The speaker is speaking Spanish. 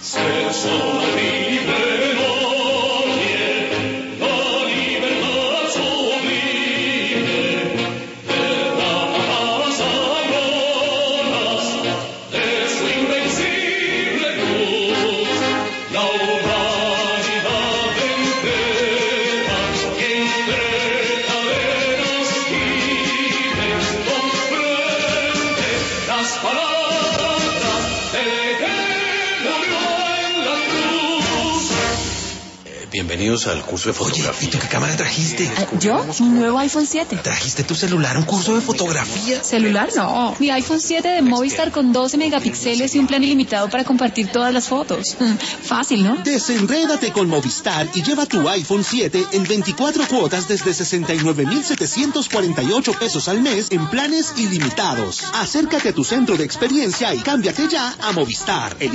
Persona libre oye, la libertad sublime derrama las auroras de su invencible cruz. La humanidad entera que entre cadenas vives comprende las palabras de que murió en la cruz. Bienvenidos al curso de fotografía. Oye, ¿y tú qué cámara trajiste? ¿Yo? Mi nuevo iPhone 7. ¿Trajiste tu celular a un curso de fotografía? ¿Celular? No. Mi iPhone 7 de Movistar con 12 megapíxeles y un plan ilimitado para compartir todas las fotos. Fácil, ¿no? Desenrédate con Movistar y lleva tu iPhone 7 en 24 cuotas desde 69,748 pesos al mes en planes ilimitados. Acércate a tu centro de experiencia y cámbiate ya a Movistar.